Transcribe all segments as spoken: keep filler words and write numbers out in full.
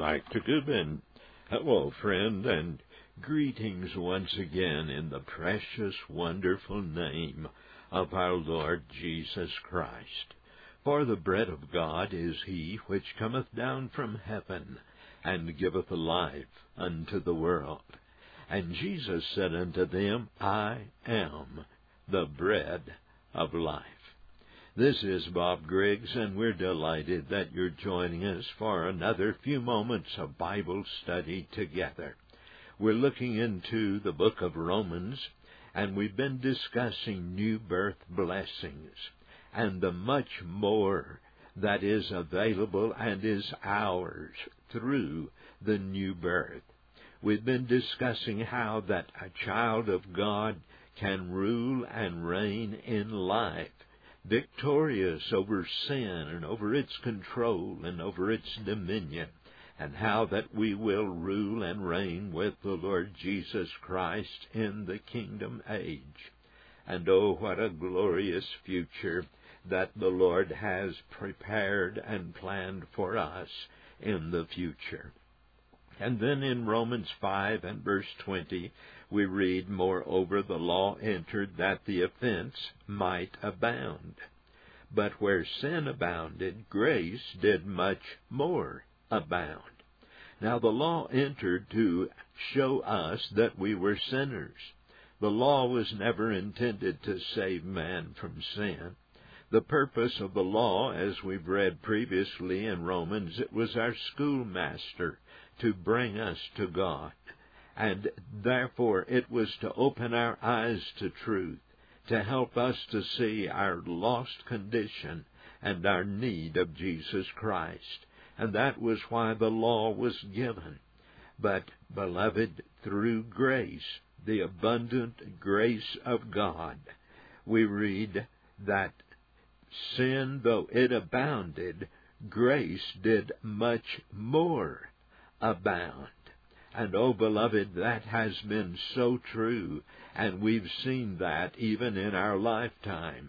Doctor Goodman. Hello, friend, and greetings once again in the precious, wonderful name of our Lord Jesus Christ. For the bread of God is he which cometh down from heaven, and giveth life unto the world. And Jesus said unto them, I am the bread of life. This is Bob Griggs, and we're delighted that you're joining us for another few moments of Bible study together. We're looking into the book of Romans, and we've been discussing new birth blessings and the much more that is available and is ours through the new birth. We've been discussing how that a child of God can rule and reign in life, victorious over sin and over its control and over its dominion, and how that we will rule and reign with the Lord Jesus Christ in the kingdom age. And oh, what a glorious future that the Lord has prepared and planned for us in the future. And then in Romans five and verse twenty, we read, Moreover, the law entered that the offense might abound. But where sin abounded, grace did much more abound. Now the law entered to show us that we were sinners. The law was never intended to save man from sin. The purpose of the law, as we've read previously in Romans, it was our schoolmaster to bring us to God. And therefore it was to open our eyes to truth, to help us to see our lost condition and our need of Jesus Christ. And that was why the law was given. But, beloved, through grace, the abundant grace of God, we read that sin, though it abounded, grace did much more abound. And, oh, beloved, that has been so true, and we've seen that even in our lifetime.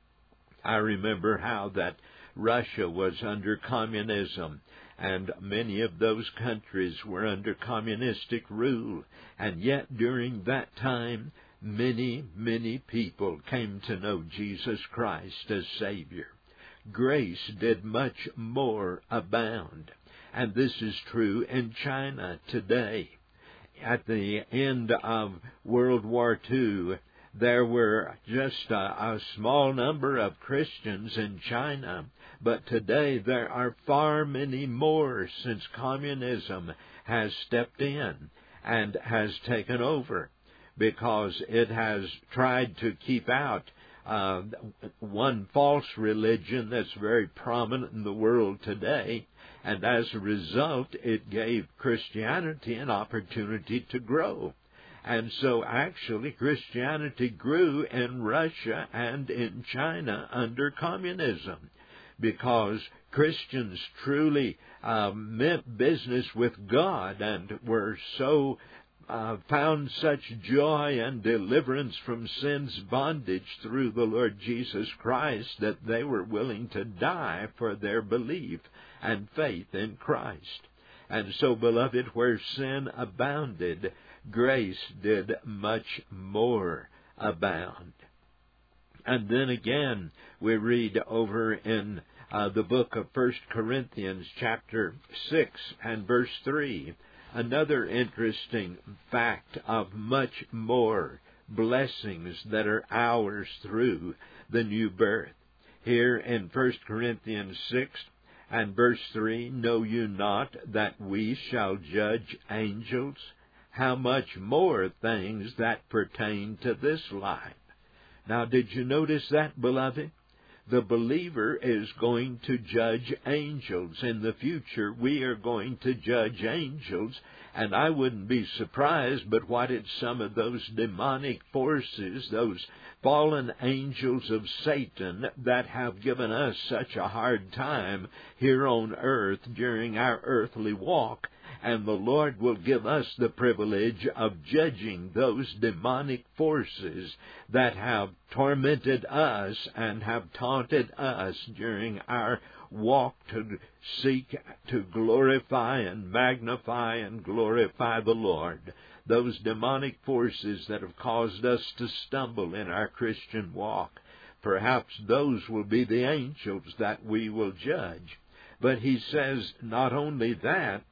I remember how that Russia was under communism, and many of those countries were under communistic rule, and yet during that time, many, many people came to know Jesus Christ as Savior. Grace did much more abound. And this is true in China today. At the end of World War Two, there were just a, a small number of Christians in China, but today there are far many more since communism has stepped in and has taken over, because it has tried to keep out uh, one false religion that's very prominent in the world today. And as a result, it gave Christianity an opportunity to grow. And so actually Christianity grew in Russia and in China under communism, because Christians truly uh, meant business with God and were so Uh, found such joy and deliverance from sin's bondage through the Lord Jesus Christ that they were willing to die for their belief and faith in Christ. And so, beloved, where sin abounded, grace did much more abound. And then again, we read over in uh, the book of First Corinthians chapter six and verse three, another interesting fact of much more blessings that are ours through the new birth. Here in First Corinthians six and verse three, Know you not that we shall judge angels? How much more things that pertain to this life? Now, did you notice that, beloved? The believer is going to judge angels. In the future, we are going to judge angels, and I wouldn't be surprised, but what if some of those demonic forces, those fallen angels of Satan that have given us such a hard time here on earth during our earthly walk, and the Lord will give us the privilege of judging those demonic forces that have tormented us and have taunted us during our walk to seek to glorify and magnify and glorify the Lord. Those demonic forces that have caused us to stumble in our Christian walk, perhaps those will be the angels that we will judge. But he says not only that,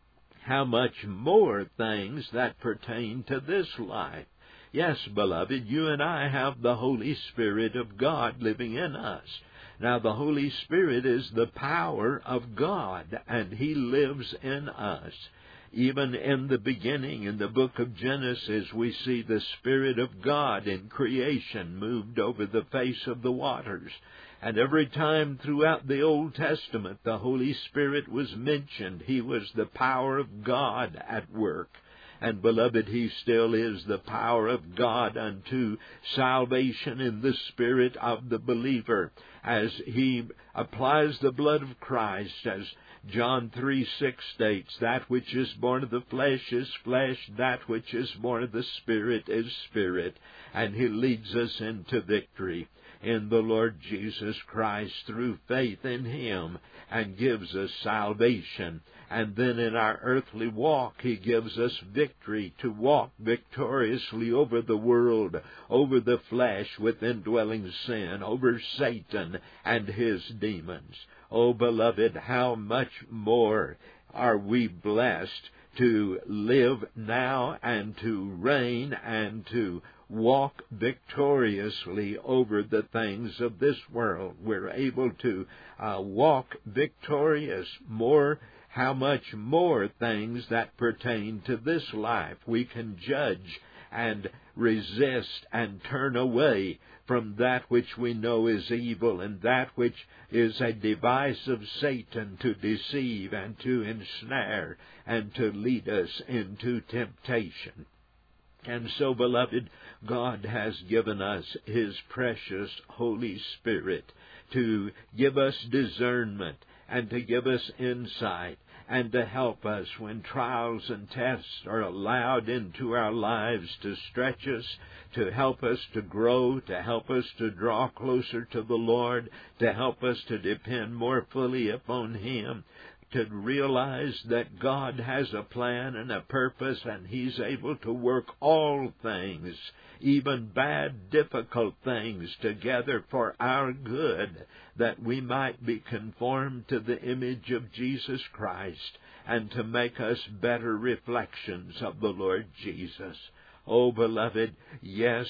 how much more things that pertain to this life. Yes, beloved, you and I have the Holy Spirit of God living in us. Now, the Holy Spirit is the power of God, and He lives in us. Even in the beginning, in the book of Genesis, we see the Spirit of God in creation moved over the face of the waters. And every time throughout the Old Testament the Holy Spirit was mentioned, He was the power of God at work. And, beloved, He still is the power of God unto salvation in the spirit of the believer, as He applies the blood of Christ, as John three six states, that which is born of the flesh is flesh, that which is born of the Spirit is spirit. And He leads us into victory in the Lord Jesus Christ through faith in Him, and gives us salvation. And then in our earthly walk, He gives us victory to walk victoriously over the world, over the flesh with indwelling sin, over Satan and his demons. Oh, beloved, how much more are we blessed to live now and to reign and to walk victoriously over the things of this world. We're able to uh, walk victorious more. How much more things that pertain to this life we can judge and resist and turn away from that which we know is evil and that which is a device of Satan to deceive and to ensnare and to lead us into temptation. And so, beloved, God has given us His precious Holy Spirit to give us discernment and to give us insight and to help us when trials and tests are allowed into our lives to stretch us, to help us to grow, to help us to draw closer to the Lord, to help us to depend more fully upon Him, to realize that God has a plan and a purpose, and He's able to work all things, even bad, difficult things, together for our good, that we might be conformed to the image of Jesus Christ, and to make us better reflections of the Lord Jesus. Oh, beloved, yes,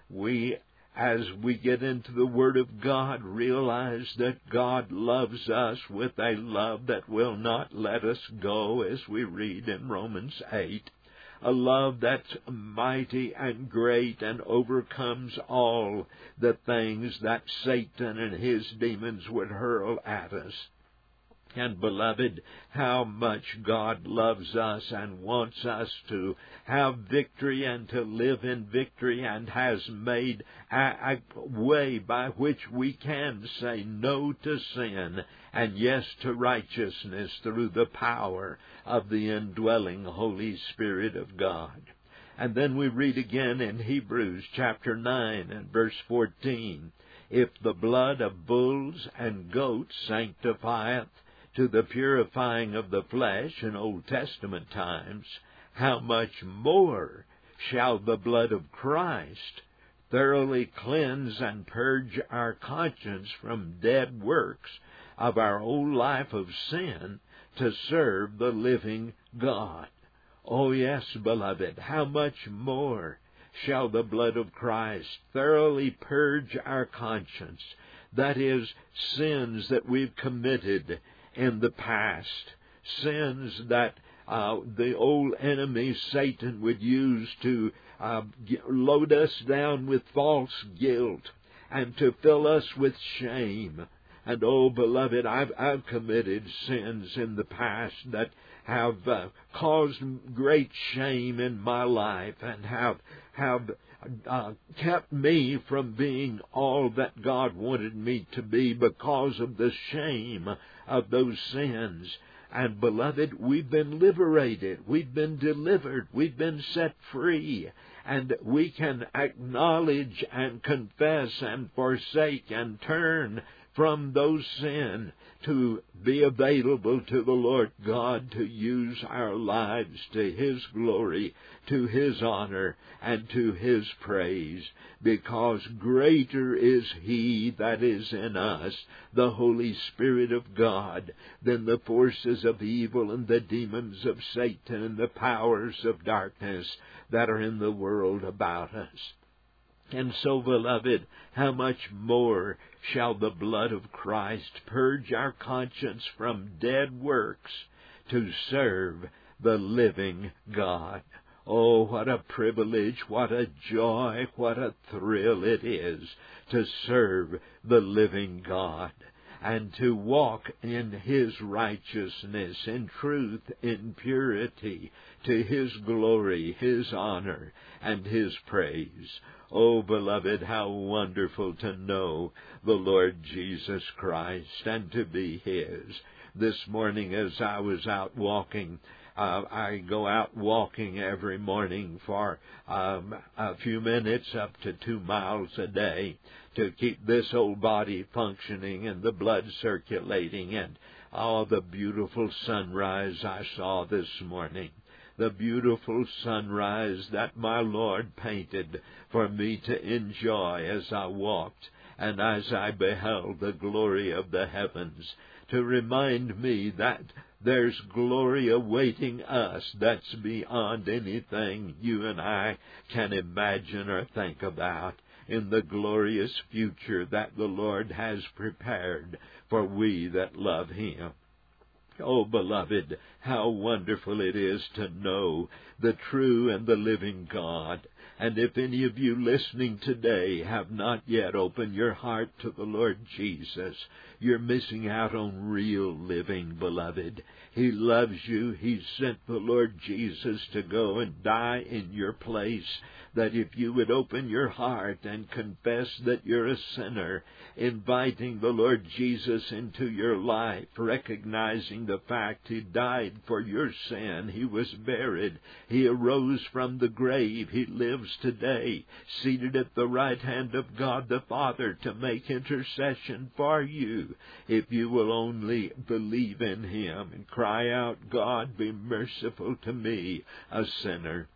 we as we get into the Word of God, realize that God loves us with a love that will not let us go, as we read in Romans eight. A love that's mighty and great and overcomes all the things that Satan and his demons would hurl at us. And, beloved, how much God loves us and wants us to have victory and to live in victory, and has made a, a way by which we can say no to sin and yes to righteousness through the power of the indwelling Holy Spirit of God. And then we read again in Hebrews chapter nine and verse fourteen, "If the blood of bulls and goats sanctifieth to the purifying of the flesh in Old Testament times, how much more shall the blood of Christ thoroughly cleanse and purge our conscience from dead works of our old life of sin to serve the living God." Oh yes, beloved, how much more shall the blood of Christ thoroughly purge our conscience, that is, sins that we've committed in the past, sins that uh, the old enemy Satan would use to uh, load us down with false guilt and to fill us with shame. And oh, beloved, I've, I've committed sins in the past that have uh, caused great shame in my life and have have uh, kept me from being all that God wanted me to be because of the shame of those sins. And, beloved, we've been liberated. We've been delivered. We've been set free. And we can acknowledge and confess and forsake and turn from those sin, to be available to the Lord God to use our lives to His glory, to His honor, and to His praise, because greater is He that is in us, the Holy Spirit of God, than the forces of evil and the demons of Satan and the powers of darkness that are in the world about us. And so, beloved, how much more shall the blood of Christ purge our conscience from dead works to serve the living God? Oh, what a privilege, what a joy, what a thrill it is to serve the living God and to walk in His righteousness, in truth, in purity, to His glory, His honor, and His praise. Oh, beloved, how wonderful to know the Lord Jesus Christ and to be His. This morning as I was out walking, uh, I go out walking every morning for um, a few minutes, up to two miles a day, to keep this old body functioning and the blood circulating. And oh, the beautiful sunrise I saw this morning. The beautiful sunrise that my Lord painted for me to enjoy as I walked and as I beheld the glory of the heavens, to remind me that there's glory awaiting us that's beyond anything you and I can imagine or think about, in the glorious future that the Lord has prepared for we that love Him. Oh, beloved, how wonderful it is to know the true and the living God. And if any of you listening today have not yet opened your heart to the Lord Jesus, you're missing out on real living, beloved. He loves you. He sent the Lord Jesus to go and die in your place, that if you would open your heart and confess that you're a sinner, inviting the Lord Jesus into your life, recognizing the fact He died for your sin, He was buried, He arose from the grave, He lives today, seated at the right hand of God the Father to make intercession for you, if you will only believe in Him and cry out, God, be merciful to me, a sinner.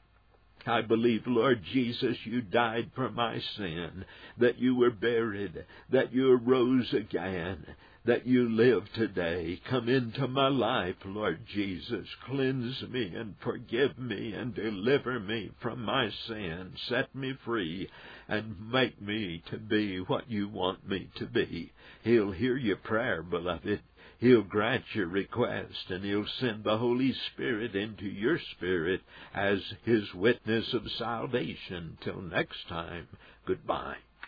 I believe, Lord Jesus, you died for my sin, that you were buried, that you arose again, that you live today. Come into my life, Lord Jesus. Cleanse me and forgive me and deliver me from my sin. Set me free and make me to be what you want me to be. He'll hear your prayer, beloved. He'll grant your request, and He'll send the Holy Spirit into your spirit as His witness of salvation. Till next time, goodbye.